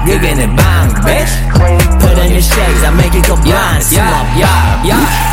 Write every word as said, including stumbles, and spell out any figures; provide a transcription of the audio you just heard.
You're gonna bang, bitch. Put on your shades, I make it go blind. Yeah, yeah, yeah, yeah.